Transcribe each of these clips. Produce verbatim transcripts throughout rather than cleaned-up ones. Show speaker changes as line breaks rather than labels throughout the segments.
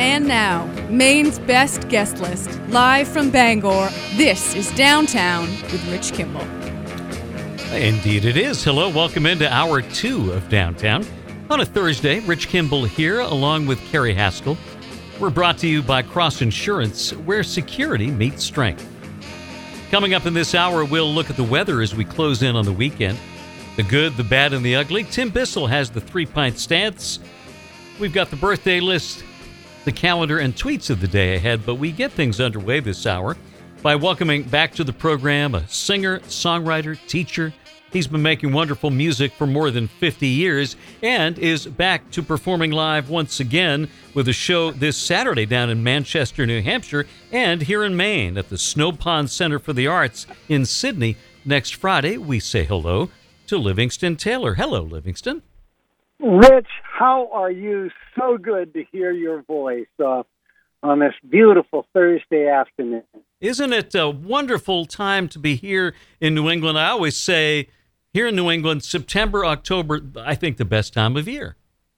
And now, Maine's best guest list, live from Bangor. This is Downtown with Rich Kimball.
Indeed it is. Hello, welcome into hour two of Downtown. On a Thursday, Rich Kimball here, along with Carrie Haskell. We're brought to you by Cross Insurance, where security meets strength. Coming up in this hour, we'll look at the weather as we close in on the weekend. The good, the bad, and the ugly. Tim Bissell has the three-pint stance. We've got the birthday list, the calendar, and tweets of the day ahead, but we get things underway this hour by welcoming back to the program a singer, songwriter, teacher. He's been making wonderful music for more than fifty years and is back to performing live once again with a show this Saturday down in Manchester, New Hampshire, and here in Maine at the Snow Pond Center for the Arts in Sydney. Next Friday, we say hello to Livingston Taylor. Hello, Livingston.
Rich, how are you? So good to hear your voice uh, on this beautiful Thursday afternoon.
Isn't it a wonderful time to be here in New England? I always say, here in New England, September, October, I think the best time of year.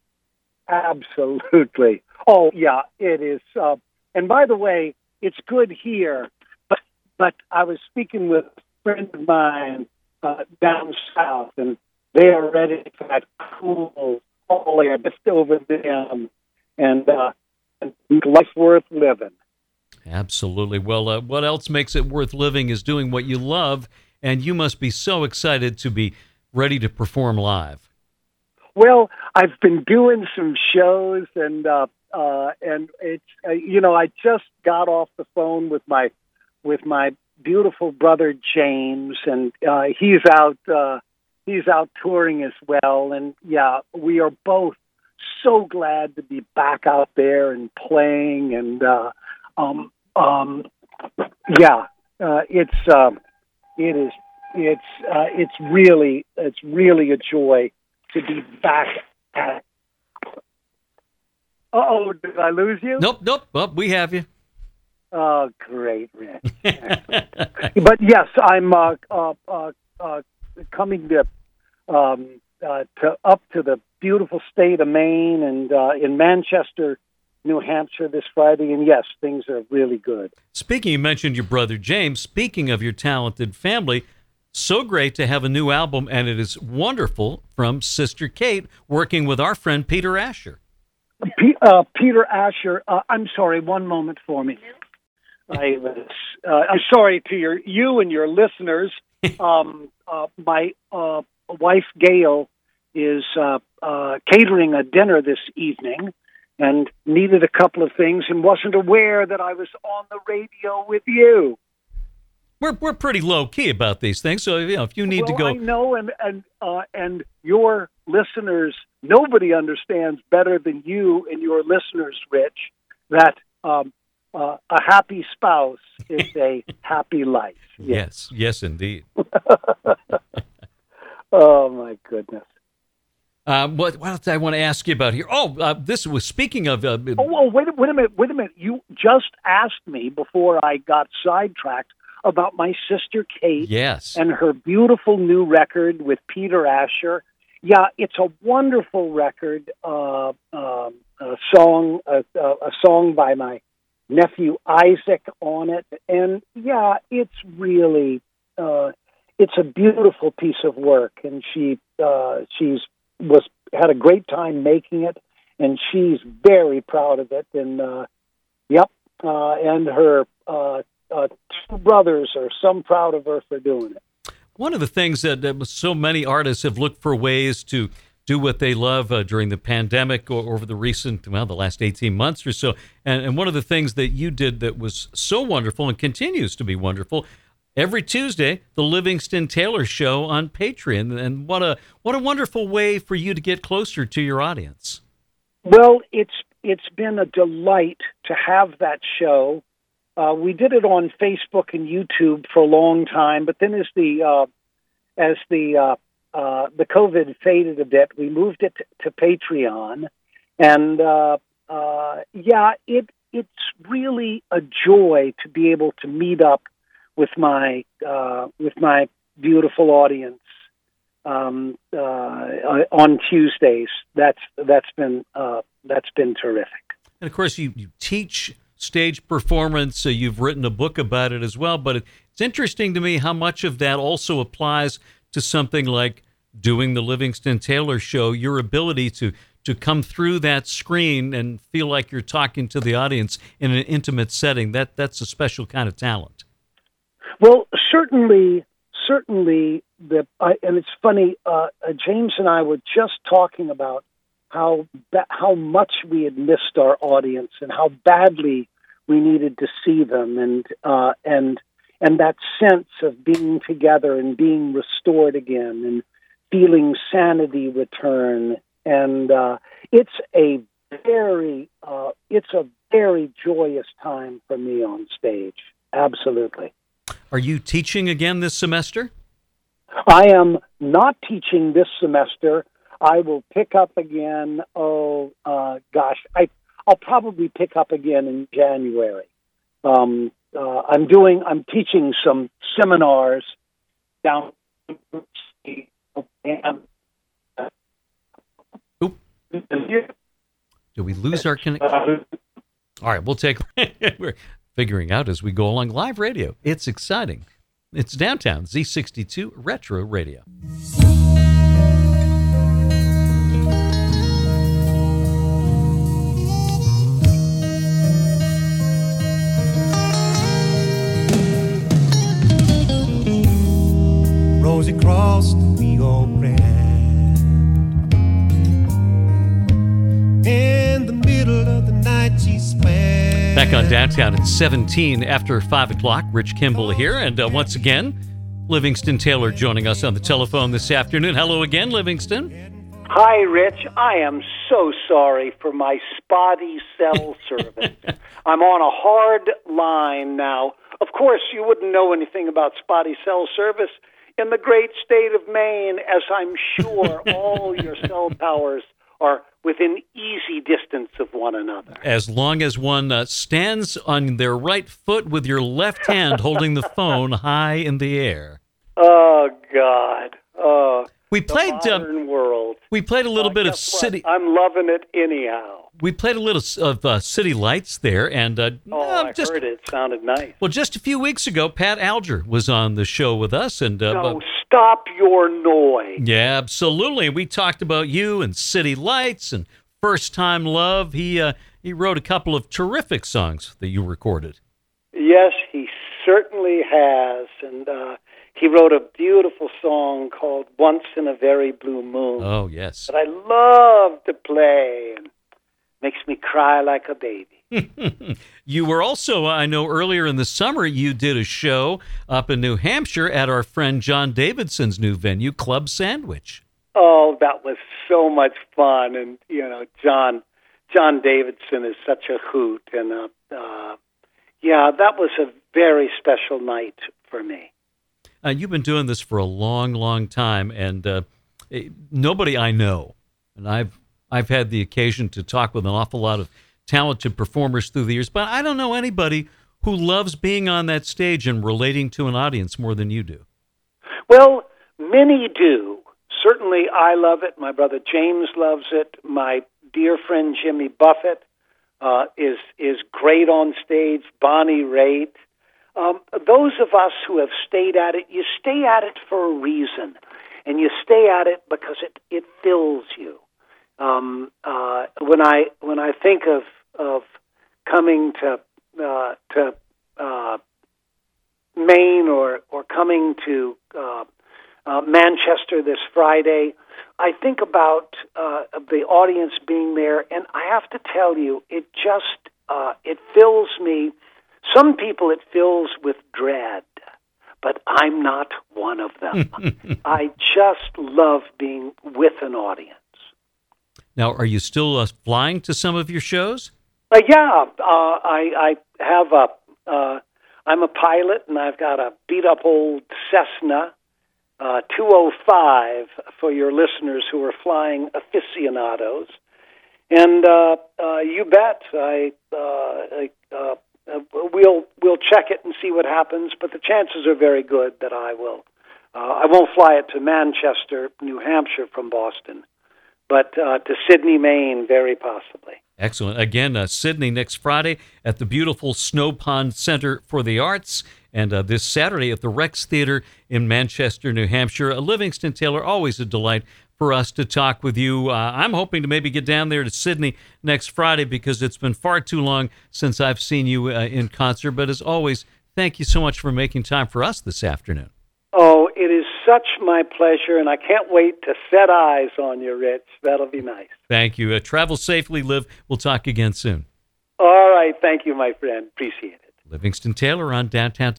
Absolutely. Oh, yeah, it is. Uh, and by the way, it's good here, but but I was speaking with a friend of mine uh, down south, and they are ready for that cool fall air just over them, and, uh, and life worth living.
Absolutely. Well, uh, what else makes it worth living is doing what you love, and you must be so excited to be ready to perform live.
Well, I've been doing some shows, and uh, uh, and it's uh, you know I just got off the phone with my with my beautiful brother James, and uh, he's out uh, he's out touring as well, and yeah, we are both so glad to be back out there and playing, and uh, um um yeah, uh, it's. Uh, It is. It's. Uh, it's really. It's really a joy to be back at. Uh oh! Did I lose you?
Nope. Nope. Well, we have you.
Oh, great, Rick. But yes, I'm uh, uh, uh, uh, coming to um, uh, to up to the beautiful state of Maine and uh, in Manchester, New Hampshire this Friday, and yes, things are really good.
Speaking, you mentioned your brother James. Speaking of your talented family, so great to have a new album, and it is wonderful from Sister Kate, working with our friend Peter Asher.
P- uh, Peter Asher, uh, I'm sorry, one moment for me. I was, uh, I'm sorry to your you and your listeners. Um, uh, my uh, wife Gail is uh, uh, catering a dinner this evening, and needed a couple of things and wasn't aware that I was on the radio with you.
We're we're pretty low key about these things, so you know if you need
well,
to go.
I know, and and uh, and your listeners, nobody understands better than you and your listeners, Rich, that um, uh, a happy spouse is a happy life.
Yes, yes, yes indeed.
Oh my goodness.
Um, what, what else I want to ask you about here? Oh, uh, this was speaking of. Uh,
oh, well, wait, wait a minute, wait a minute. You just asked me before I got sidetracked about my sister Kate.
Yes.
And her beautiful new record with Peter Asher. Yeah, it's a wonderful record. Uh, uh, a song, a, a song by my nephew Isaac on it, and yeah, it's really, uh, it's a beautiful piece of work, and she, uh, she's. was had a great time making it, and she's very proud of it. And uh, yep, uh, and her uh, uh, two brothers are some proud of her for doing it.
One of the things that, that so many artists have looked for ways to do what they love uh, during the pandemic or over the recent, well, the last eighteen months or so. And, and one of the things that you did that was so wonderful and continues to be wonderful. Every Tuesday, the Livingston Taylor Show on Patreon, and what a what a wonderful way for you to get closer to your audience.
Well, it's it's been a delight to have that show. Uh, we did it on Facebook and YouTube for a long time, but then as the uh, as the uh, uh, the COVID faded a bit, we moved it to, to Patreon, and uh, uh, yeah, it it's really a joy to be able to meet up with my uh, with my beautiful audience um, uh, on Tuesdays. That's that's been uh, that's been terrific.
And of course, you, you teach stage performance. So you've written a book about it as well. But it's interesting to me how much of that also applies to something like doing the Livingston Taylor show, your ability to to come through that screen and feel like you're talking to the audience in an intimate setting. That that's a special kind of talent.
Well, certainly, certainly, the I, and it's funny. Uh, uh, James and I were just talking about how ba- how much we had missed our audience and how badly we needed to see them, and uh, and and that sense of being together and being restored again and feeling sanity return. And uh, it's a very uh, it's a very joyous time for me on stage. Absolutely.
Are you teaching again this semester?
I am not teaching this semester. I will pick up again. Oh, uh, gosh, I I'll probably pick up again in January. Um, uh, I'm doing. I'm teaching some seminars down. And, uh,
Oop. Do we lose our connection? All right, we'll take. We're figuring out as we go along. Live radio. It's exciting. It's Downtown Z sixty-two Retro Radio.
Rosie crossed the Rio Grande. In the middle of the night she swam.
Back on Downtown at seventeen after five o'clock. Rich Kimball here. And uh, once again, Livingston Taylor joining us on the telephone this afternoon. Hello again, Livingston.
Hi, Rich. I am so sorry for my spotty cell service. I'm on a hard line now. Of course, you wouldn't know anything about spotty cell service in the great state of Maine, as I'm sure all your cell towers are within easy distance of one another.
As long as one uh, stands on their right foot with your left hand holding the phone high in the air.
Oh, God. Oh,
we played
the modern
um,
world.
We played a little
uh,
bit of
what?
city.
I'm loving it anyhow.
We played a little of uh, City Lights there, and uh,
oh,
uh,
I
just,
heard it. It sounded nice.
Well, just a few weeks ago, Pat Alger was on the show with us, and uh,
no,
but,
stop your noise.
Yeah, absolutely. We talked about you and City Lights and First Time Love. He uh, he wrote a couple of terrific songs that you recorded.
Yes, he certainly has, and uh, he wrote a beautiful song called "Once in a Very Blue Moon."
Oh, yes.
That I love to play, and makes me cry like a baby.
You were also, I know, earlier in the summer, you did a show up in New Hampshire at our friend John Davidson's new venue, Club Sandwich.
Oh, that was so much fun, and you know, John John Davidson is such a hoot, and uh, uh, yeah, that was a very special night for me.
Uh, you've been doing this for a long, long time, and uh, nobody I know, and I've I've had the occasion to talk with an awful lot of talented performers through the years, but I don't know anybody who loves being on that stage and relating to an audience more than you do.
Well, many do. Certainly I love it. My brother James loves it. My dear friend Jimmy Buffett uh, is is great on stage. Bonnie Raitt. Um, those of us who have stayed at it, you stay at it for a reason, and you stay at it because it, it fills you. Um, uh, when I when I think of of coming to uh, to uh, Maine or or coming to uh, uh, Manchester this Friday, I think about uh, the audience being there, and I have to tell you, it just uh, it fills me. Some people it fills with dread, but I'm not one of them. I just love being with an audience.
Now, are you still uh, flying to some of your shows?
Uh, yeah, uh, I, I have a. Uh, I'm a pilot, and I've got a beat-up old Cessna uh, two oh five for your listeners who are flying aficionados. And uh, uh, you bet, I, uh, I uh, uh, we'll we'll check it and see what happens. But the chances are very good that I will. Uh, I won't fly it to Manchester, New Hampshire from Boston, but uh, to Sydney, Maine, very possibly.
Excellent. Again, uh, Sydney next Friday at the beautiful Snow Pond Center for the Arts, and uh, this Saturday at the Rex Theater in Manchester, New Hampshire. Uh, Livingston Taylor, always a delight for us to talk with you. Uh, I'm hoping to maybe get down there to Sydney next Friday because it's been far too long since I've seen you uh, in concert. But as always, thank you so much for making time for us this afternoon.
Oh, it is such my pleasure, and I can't wait to set eyes on you, Rich. That'll be nice.
Thank you. Uh, travel safely, Liv. We'll talk again soon.
All right. Thank you, my friend. Appreciate it.
Livingston Taylor on Downtown